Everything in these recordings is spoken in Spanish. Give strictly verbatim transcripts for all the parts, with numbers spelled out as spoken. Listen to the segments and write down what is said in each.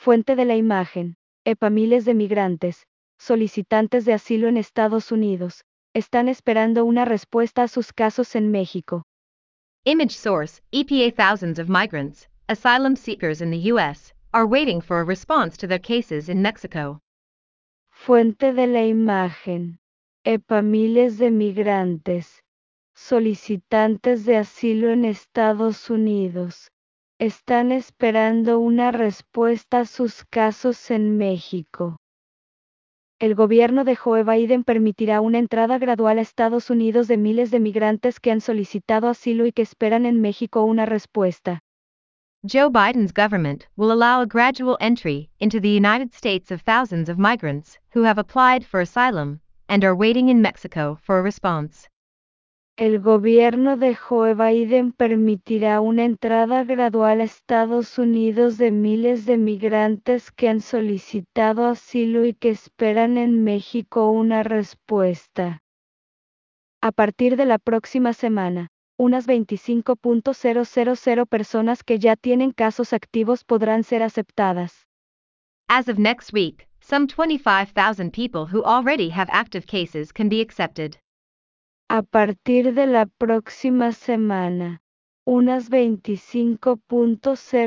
Fuente de la imagen. EPA. Miles de migrantes, solicitantes de asilo en Estados Unidos, están esperando una respuesta a sus casos en México. Image source, E P A. Thousands of migrants, asylum seekers in the U S, are waiting for a response to their cases in Mexico. Fuente de la imagen. EPA. Miles de migrantes, solicitantes de asilo en Estados Unidos, están esperando una respuesta a sus casos en México. El gobierno de Joe Biden permitirá una entrada gradual a Estados Unidos de miles de migrantes que han solicitado asilo y que esperan en México una respuesta. Joe Biden's government will allow a gradual entry into the United States of thousands of migrants who have applied for asylum and are waiting in Mexico for a response. El gobierno de Joe Biden permitirá una entrada gradual a Estados Unidos de miles de migrantes que han solicitado asilo y que esperan en México una respuesta. A partir de la próxima semana, unas veinticinco mil personas que ya tienen casos activos podrán ser aceptadas. As of next week, some twenty-five thousand people who already have active cases can be accepted. A partir de la próxima semana, unas veinticinco mil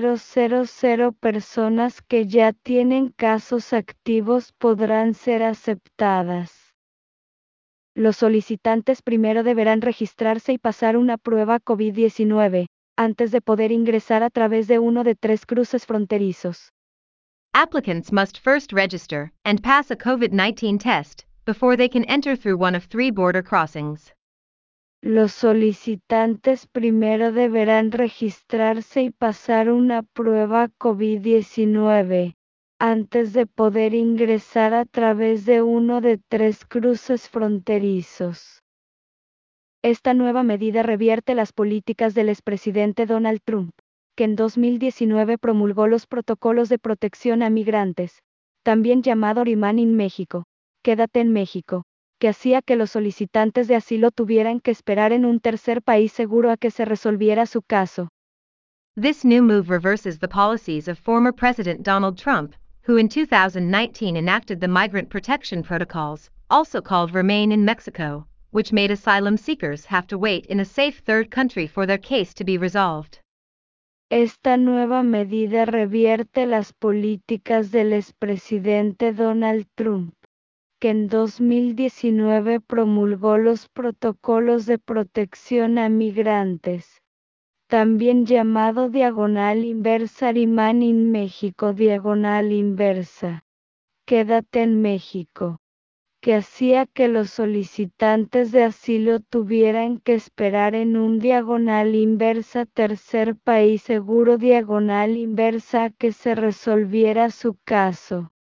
personas que ya tienen casos activos podrán ser aceptadas. Los solicitantes primero deberán registrarse y pasar una prueba COVID diecinueve, antes de poder ingresar a través de uno de tres cruces fronterizos. Applicants must first register and pass a COVID nineteen test before they can enter through one of three border crossings. Los solicitantes primero deberán registrarse y pasar una prueba COVID diecinueve, antes de poder ingresar a través de uno de tres cruces fronterizos. Esta nueva medida revierte las políticas del expresidente Donald Trump, que en dos mil diecinueve promulgó los protocolos de protección a migrantes, también llamado Remain in México, Quédate en México, que hacía que los solicitantes de asilo tuvieran que esperar en un tercer país seguro a que se resolviera su caso. This new move reverses the policies of former President Donald Trump, who in two thousand nineteen enacted the Migrant Protection Protocols, also called Remain in Mexico, which made asylum seekers have to wait in a safe third country for their case to be resolved. Esta nueva medida revierte las políticas del expresidente Donald Trump, que en dos mil diecinueve promulgó los protocolos de protección a migrantes, también llamado diagonal inversa Remain in México diagonal inversa, Quédate en México, que hacía que los solicitantes de asilo tuvieran que esperar en un diagonal inversa tercer país seguro diagonal inversa a que se resolviera su caso.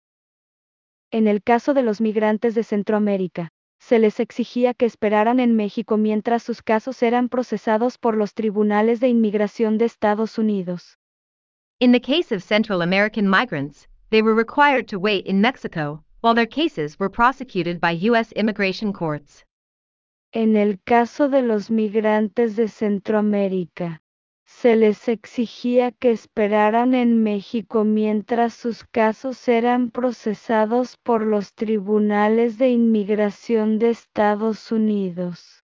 En el caso de los migrantes de Centroamérica, se les exigía que esperaran en México mientras sus casos eran procesados por los tribunales de inmigración de Estados Unidos. In the case of Central American migrants, they were required to wait in Mexico while their cases were prosecuted by U S immigration courts. En el caso de los migrantes de Centroamérica, se les exigía que esperaran en México mientras sus casos eran procesados por los tribunales de inmigración de Estados Unidos.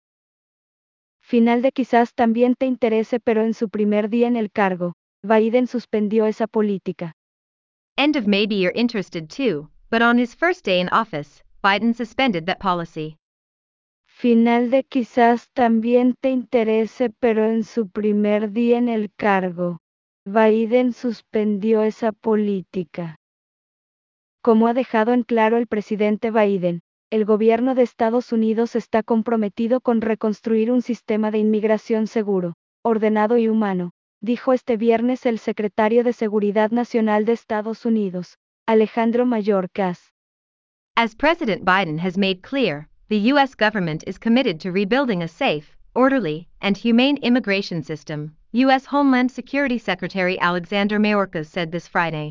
Final de quizás también te interese, pero en su primer día en el cargo, Biden suspendió esa política. End of maybe you're interested too, but on his first day in office, Biden suspended that policy. Final de quizás también te interese, pero en su primer día en el cargo, Biden suspendió esa política. Como ha dejado en claro el presidente Biden, el gobierno de Estados Unidos está comprometido con reconstruir un sistema de inmigración seguro, ordenado y humano, dijo este viernes el secretario de Seguridad Nacional de Estados Unidos, Alejandro Mayorkas. As President Biden has made clear, the U S government is committed to rebuilding a safe, orderly, and humane immigration system, U S Homeland Security Secretary Alexander Mayorkas said this Friday.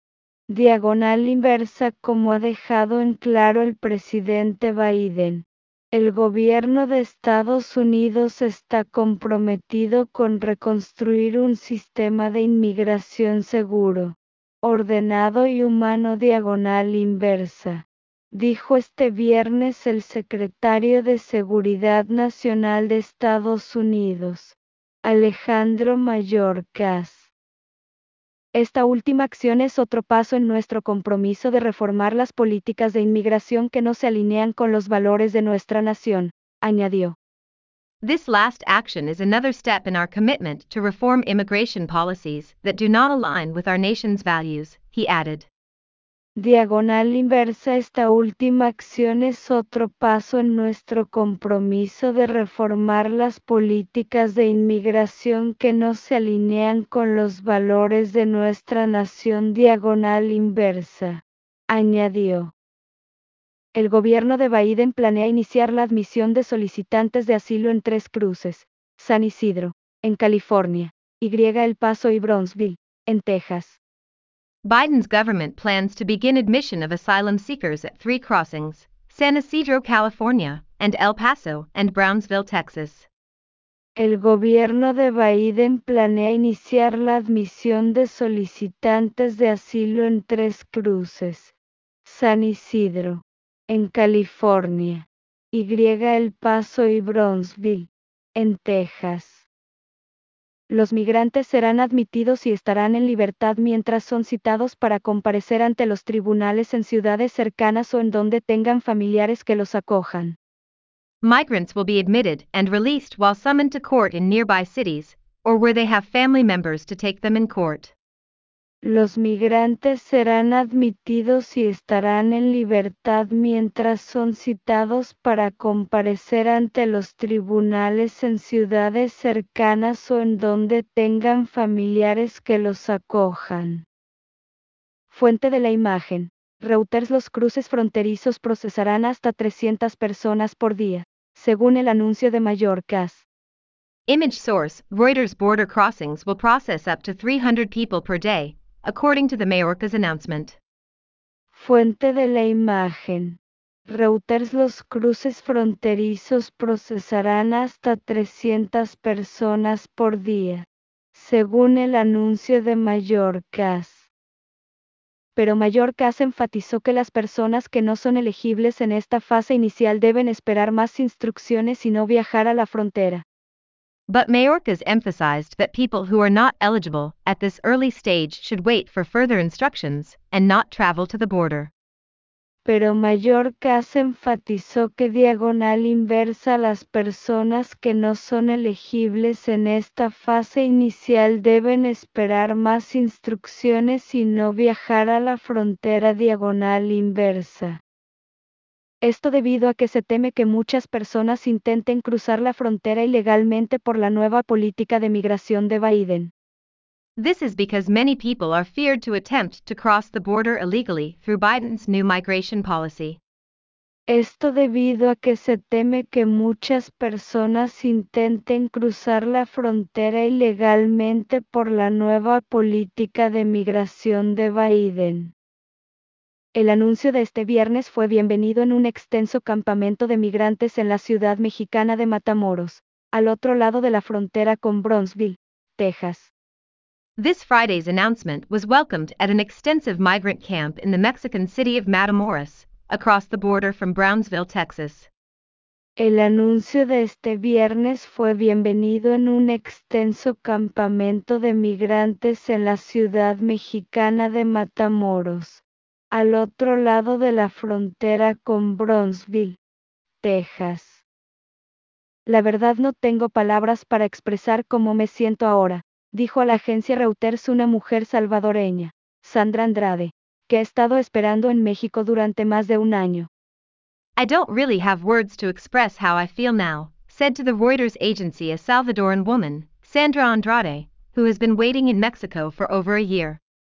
Diagonal inversa. Como ha dejado en claro el presidente Biden, el gobierno de Estados Unidos está comprometido con reconstruir un sistema de inmigración seguro, ordenado y humano diagonal inversa, dijo este viernes el secretario de Seguridad Nacional de Estados Unidos, Alejandro Mayorkas. Esta última acción es otro paso en nuestro compromiso de reformar las políticas de inmigración que no se alinean con los valores de nuestra nación, añadió. This last action is another step in our commitment to reform immigration policies that do not align with our nation's values, he added. Diagonal inversa. Esta última acción es otro paso en nuestro compromiso de reformar las políticas de inmigración que no se alinean con los valores de nuestra nación. Diagonal inversa, añadió. El gobierno de Biden planea iniciar la admisión de solicitantes de asilo en Tres Cruces, San Isidro, en California, y El Paso y Brownsville, en Texas. Biden's government plans to begin admission of asylum seekers at Three Crossings, San Isidro, California, and El Paso and Brownsville, Texas. El gobierno de Biden planea iniciar la admisión de solicitantes de asilo en Tres Cruces, San Isidro, en California, y El Paso y Brownsville, en Texas. Los migrantes serán admitidos y estarán en libertad mientras son citados para comparecer ante los tribunales en ciudades cercanas o en donde tengan familiares que los acojan. Migrants will be admitted and released while summoned to court in nearby cities, or where they have family members to take them in court. Los migrantes serán admitidos y estarán en libertad mientras son citados para comparecer ante los tribunales en ciudades cercanas o en donde tengan familiares que los acojan. Fuente de la imagen. Reuters. Los cruces fronterizos procesarán hasta trescientas personas por día, según el anuncio de Mayorkas. Image source, Reuters. Border crossings will process up to three hundred people per day, according to the Mayorkas announcement. Fuente de la imagen. Reuters. Los cruces fronterizos procesarán hasta trescientas personas por día, según el anuncio de Mayorkas. Pero Mayorkas enfatizó que las personas que no son elegibles en esta fase inicial deben esperar más instrucciones y no viajar a la frontera. But Mayorkas emphasized that people who are not eligible at this early stage should wait for further instructions and not travel to the border. Pero Mayorkas enfatizó que diagonal inversa las personas que no son elegibles en esta fase inicial deben esperar más instrucciones y no viajar a la frontera. Diagonal inversa. Esto debido a que se teme que muchas personas intenten cruzar la frontera ilegalmente por la nueva política de migración de Biden. This is because many people are feared to attempt to cross the border illegally through Biden's new migration policy. Esto debido a que se teme que muchas personas intenten cruzar la frontera ilegalmente por la nueva política de migración de Biden. El anuncio de este viernes fue bienvenido en un extenso campamento de migrantes en la ciudad mexicana de Matamoros, al otro lado de la frontera con Brownsville, Texas. This Friday's announcement was welcomed at an extensive migrant camp in the Mexican city of Matamoros, across the border from Brownsville, Texas. El anuncio de este viernes fue bienvenido en un extenso campamento de migrantes en la ciudad mexicana de Matamoros, al otro lado de la frontera con Brownsville, Texas. La verdad no tengo palabras para expresar cómo me siento ahora, dijo a la agencia Reuters una mujer salvadoreña, Sandra Andrade, que ha estado esperando en México durante más de un año. I don't really have words to express how I feel now, said to the Reuters agency a Salvadoran woman, Sandra Andrade, who has been waiting in Mexico for over a year.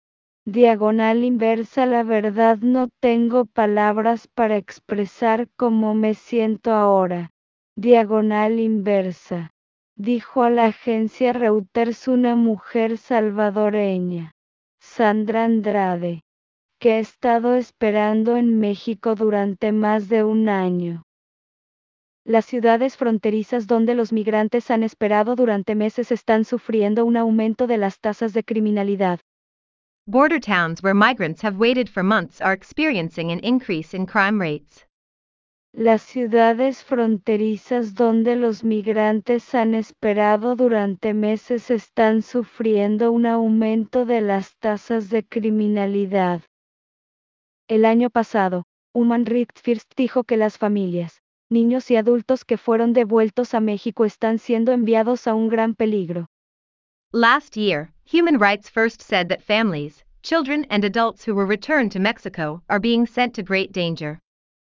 Diagonal inversa. La verdad no tengo palabras para expresar cómo me siento ahora. Diagonal inversa. Dijo a la agencia Reuters una mujer salvadoreña, Sandra Andrade, que ha estado esperando en México durante más de un año. Las ciudades fronterizas donde los migrantes han esperado durante meses están sufriendo un aumento de las tasas de criminalidad. Border towns where migrants have waited for months are experiencing an increase in crime rates. Las ciudades fronterizas donde los migrantes han esperado durante meses están sufriendo un aumento de las tasas de criminalidad. El año pasado, Human Rights First dijo que las familias, niños y adultos que fueron devueltos a México están siendo enviados a un gran peligro. Last year, Human Rights First said that families, children and adults who were returned to Mexico are being sent to great danger.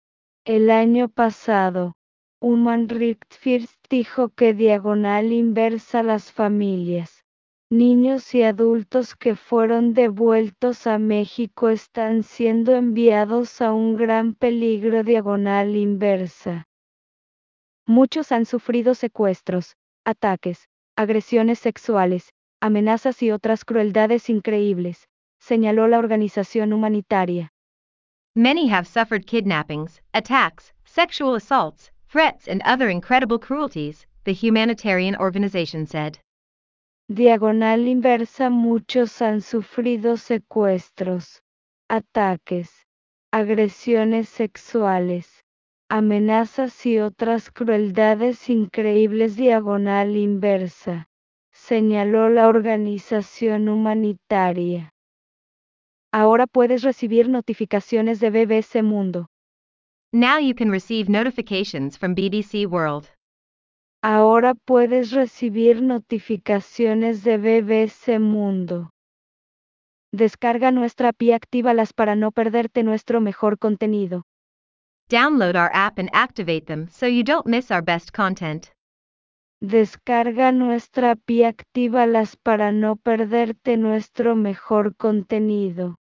El año pasado, Human Rights First dijo que diagonal inversa las familias, niños y adultos que fueron devueltos a México están siendo enviados a un gran peligro diagonal inversa. Muchos han sufrido secuestros, ataques, agresiones sexuales, amenazas y otras crueldades increíbles, señaló la organización humanitaria. Many have suffered kidnappings, attacks, sexual assaults, threats and other incredible cruelties, the humanitarian organization said. Diagonal inversa. Muchos han sufrido secuestros, ataques, agresiones sexuales, amenazas y otras crueldades increíbles. Diagonal inversa, señaló la organización humanitaria. Ahora puedes recibir notificaciones de B B C Mundo. Now you can receive notifications from B B C World. Ahora puedes recibir notificaciones de B B C Mundo. Descarga nuestra app y actívalas para no perderte nuestro mejor contenido. Download our app and activate them so you don't miss our best content. Descarga nuestra app y actívalas para no perderte nuestro mejor contenido.